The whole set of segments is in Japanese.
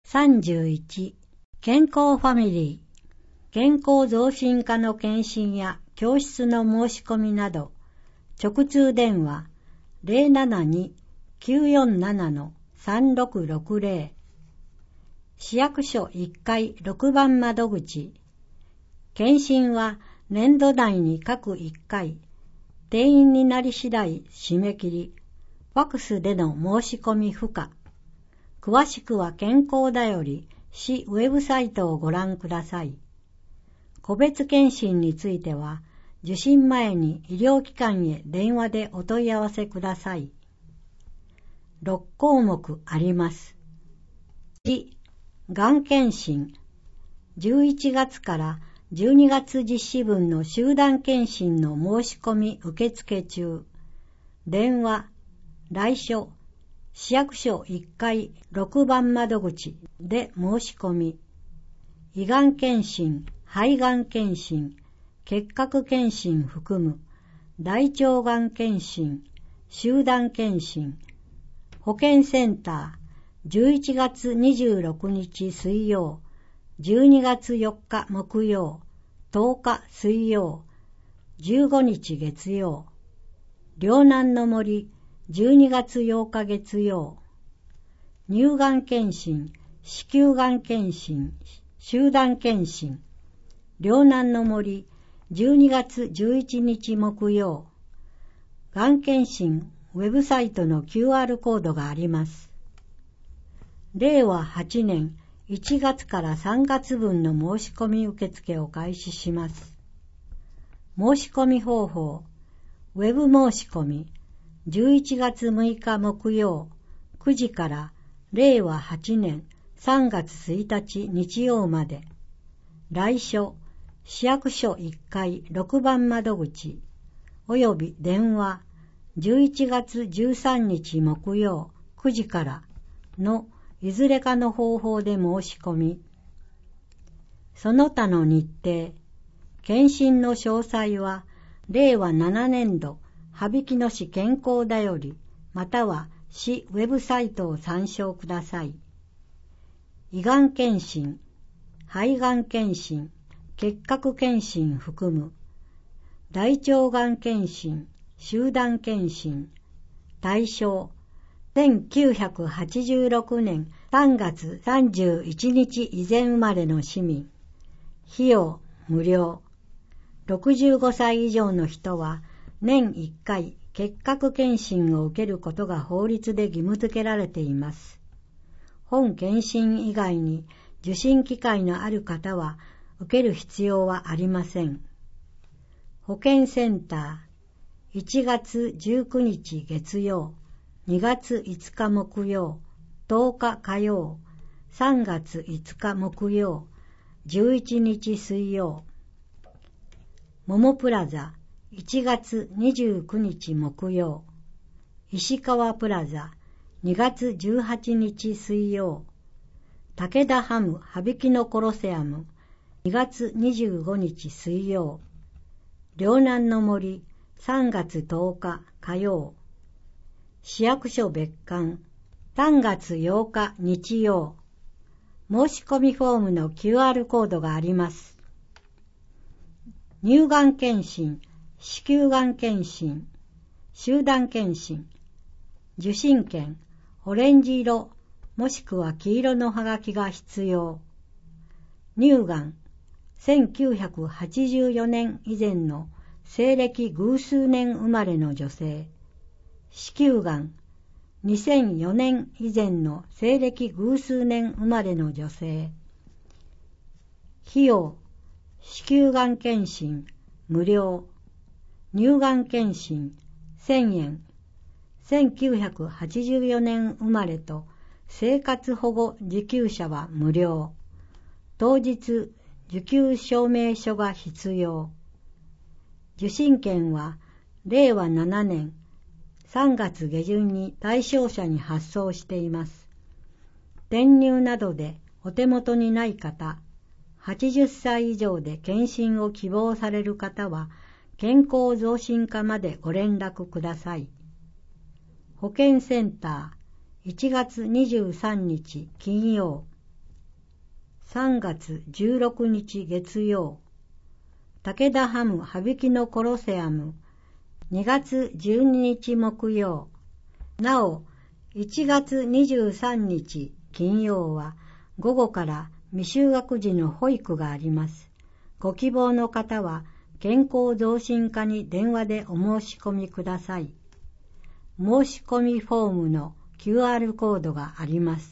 31、健康ファミリー。健康増進課の検診や教室の申し込みなど、直通電話 072-947-3660。市役所1階6番窓口。検診は年度内に各1回。定員になり次第締め切り。ファクスでの申し込み不可。詳しくは健康だより市ウェブサイトをご覧ください。個別検診については、受診前に医療機関へ電話でお問い合わせください。6項目あります。1、がん検診。11月から12月実施分の集団検診の申し込み受付中。電話、来所、市役所1階6番窓口で申し込み。胃がん検診、肺がん検診、結核検診含む大腸がん検診、集団検診、保健センター、11月26日水曜、12月4日木曜、10日水曜、15日月曜、両南の森、12月8日月曜、乳がん検診、子宮がん検診、集団検診、両南の森、12月11日木曜、がん検診ウェブサイトの QR コードがあります。令和8年1月から3月分の申し込み受付を開始します。申し込み方法、ウェブ申し込み、11月6日木曜9時から令和8年3月1日日曜まで。来所、市役所1階6番窓口、および電話、11月13日木曜9時からのいずれかの方法で申し込み。その他の日程、検診の詳細は、令和7年度、羽曳野市健康だより、または市ウェブサイトを参照ください。胃がん検診、肺がん検診、結核検診含む、大腸がん検診、集団検診、対象、1986年3月31日以前生まれの市民。費用無料。65歳以上の人は年1回結核検診を受けることが法律で義務付けられています。本検診以外に受診機会のある方は受ける必要はありません。保健センター、1月19日月曜、2月5日木曜、10日火曜、3月5日木曜、11日水曜。ももプラザ、1月29日木曜。石川プラザ、2月18日水曜。武田ハム羽曳野コロセアム、2月25日水曜。両南の森、3月10日火曜。市役所別館、3月8日日曜。申し込みフォームの QR コードがあります。乳がん検診、子宮がん検診、集団検診、受診券、オレンジ色もしくは黄色のハガキが必要。乳がん、1984年以前の西暦偶数年生まれの女性。子宮がん、2004年以前の西暦偶数年生まれの女性。費用、子宮がん検診無料。乳がん検診1000円。1984年生まれと生活保護受給者は無料。当日受給証明書が必要。受診券は令和7年3月下旬に対象者に発送しています。転入などでお手元にない方、80歳以上で検診を希望される方は健康増進課までご連絡ください。保健センター、1月23日金曜、 3月16日月曜、武田ハム羽曳のコロセアム2月12日木曜、なお1月23日金曜は午後から未就学児の保育があります。ご希望の方は健康増進課に電話でお申し込みください。申し込みフォームの QR コードがあります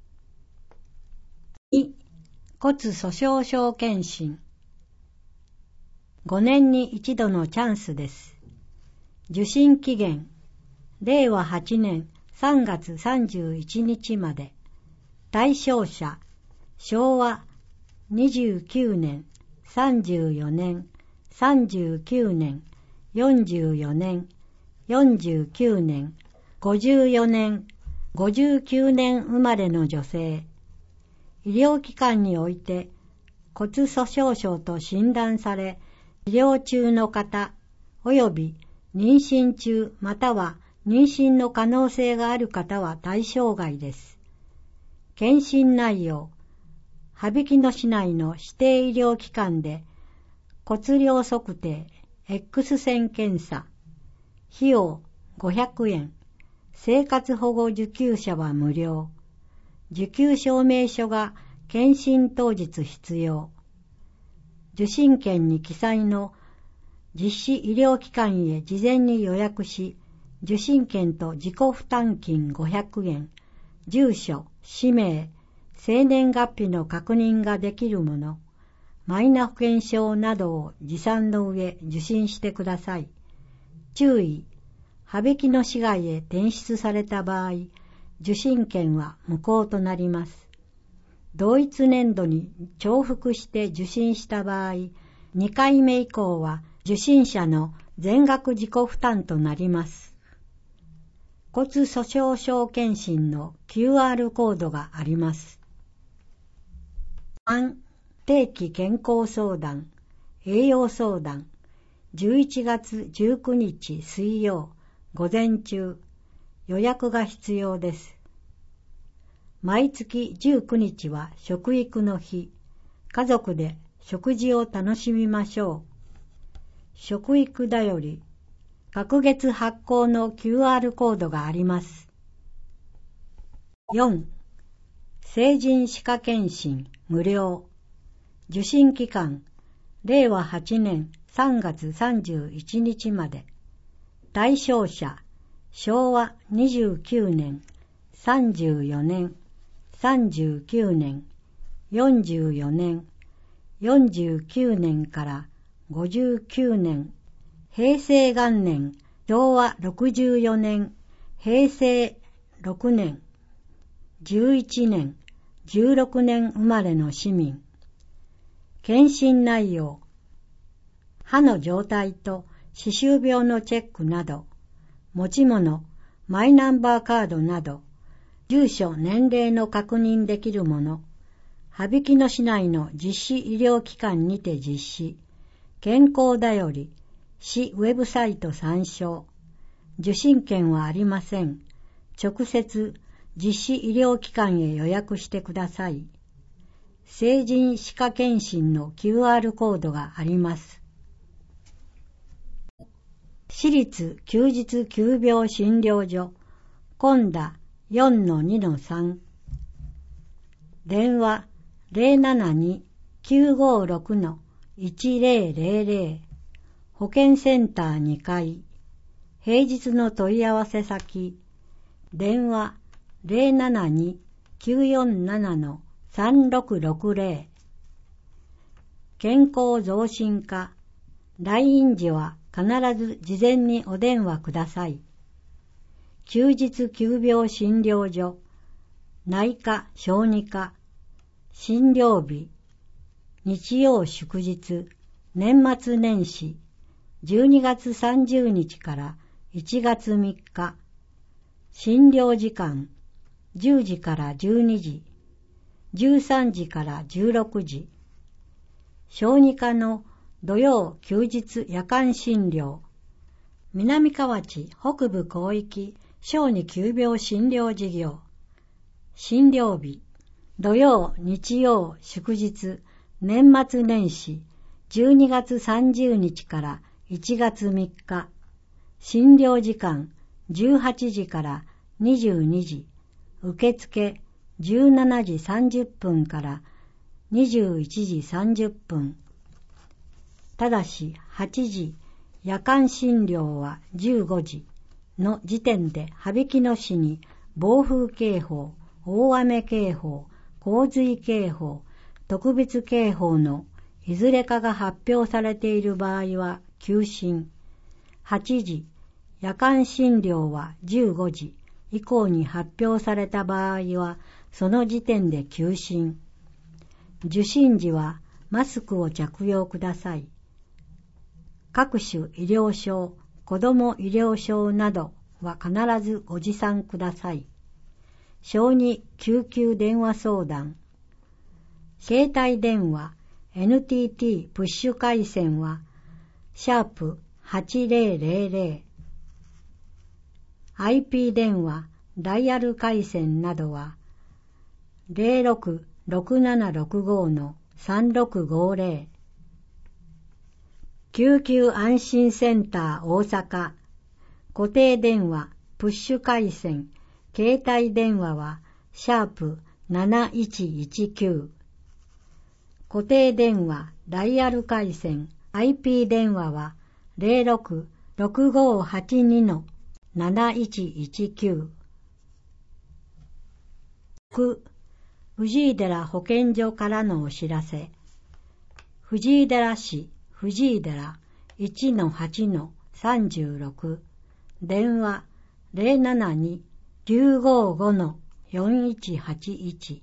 。2. 骨粗鬆症検診。5年に一度のチャンスです。受診期限、令和8年3月31日まで。対象者、昭和29年、34年、39年、44年、49年、54年、59年生まれの女性。医療機関において骨粗鬆症と診断され、医療中の方、および妊娠中または妊娠の可能性がある方は対象外です。検診内容、羽曳野市内の指定医療機関で骨量測定、X 線検査、費用500円、生活保護受給者は無料、受給証明書が検診当日必要、受診券に記載の実施医療機関へ事前に予約し、受診券と自己負担金500円、住所、氏名、生年月日の確認ができるもの、マイナ保険証などを持参の上受診してください。注意、羽曳野市外へ転出された場合、受診券は無効となります。同一年度に重複して受診した場合、2回目以降は受診者の全額自己負担となります。骨粗鬆症検診の QR コードがあります。3. 定期健康相談、栄養相談、11月19日水曜、午前中、予約が必要です。毎月19日は食育の日、家族で食事を楽しみましょう。食育だより、各月発行の QR コードがあります。4. 成人歯科検診無料。受診期間、令和8年3月31日まで。対象者、昭和29年、34年、39年、44年、49年から59年、平成元年、昭和64年、平成6年、11年、16年生まれの市民。検診内容、歯の状態と歯周病のチェックなど、持ち物、マイナンバーカードなど、住所、年齢の確認できるもの、羽曳野市内の実施医療機関にて実施、健康だより、市ウェブサイト参照。受診券はありません。直接、実施医療機関へ予約してください。成人歯科検診の QR コードがあります。市立休日急病診療所、今田 4-2-3。電話 072-956-1000。保健センター2階。平日の問い合わせ先。電話 072-947-3660。健康増進課。来院時は必ず事前にお電話ください。休日急病診療所。内科・小児科。診療日。日曜祝日。年末年始。12月30日から1月3日。診療時間。10時から12時。13時から16時。小児科の土曜休日夜間診療。南河内北部広域小児急病診療事業。診療日。 土曜、日曜、祝日、年末年始、12月30日から1月3日、診療時間18時から22時、受付17時30分から21時30分。ただし8時、夜間診療は15時の時点で羽曳野市に暴風警報、大雨警報、洪水警報、特別警報のいずれかが発表されている場合は休診。8時、夜間診療は15時以降に発表された場合はその時点で休診。受診時はマスクを着用ください。各種医療証、子ども医療証などは必ずご持参ください。小児救急電話相談。携帯電話 NTT プッシュ回線は#8000 IP 電話ダイヤル回線などは 066765-3650 救急安心センター大阪固定電話プッシュ回線携帯電話は#7119 固定電話ダイヤル回線 IP 電話は 066582-7119 藤井寺保健所からのお知らせ。藤井寺市藤井寺 1-8-36 電話 072-955-4181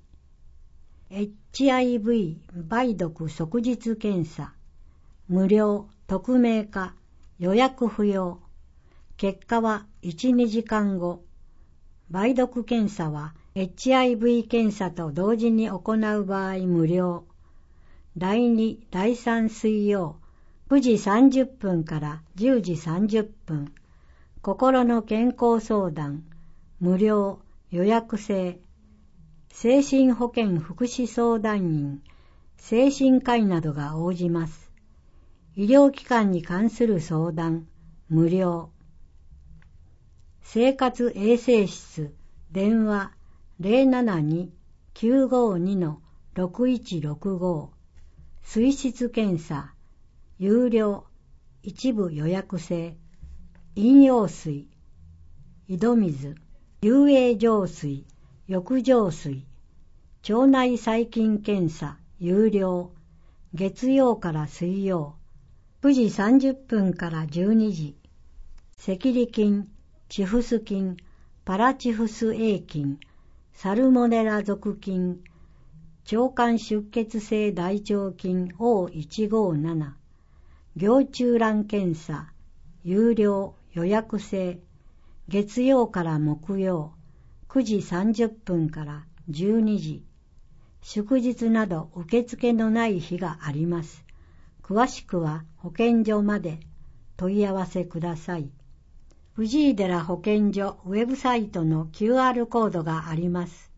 HIV 梅毒即日検査無料匿名化予約不要結果は 1,2 時間後梅毒検査は HIV 検査と同時に行う場合無料第2、第3水曜9時30分から10時30分心の健康相談無料予約制精神保健福祉相談員精神科医などが応じます医療機関に関する相談無料生活衛生室電話 072-952-6165 水質検査有料一部予約制飲用水井戸水遊泳浄水浴場水腸内細菌検査有料月曜から水曜9時30分から12時赤痢菌チフス菌パラチフス A 菌サルモネラ属菌腸管出血性大腸菌 O157 蟯虫卵検査有料予約制月曜から木曜9時30分から12時祝日など受付のない日があります詳しくは保健所まで問い合わせください藤井寺保健所ウェブサイトの QR コードがあります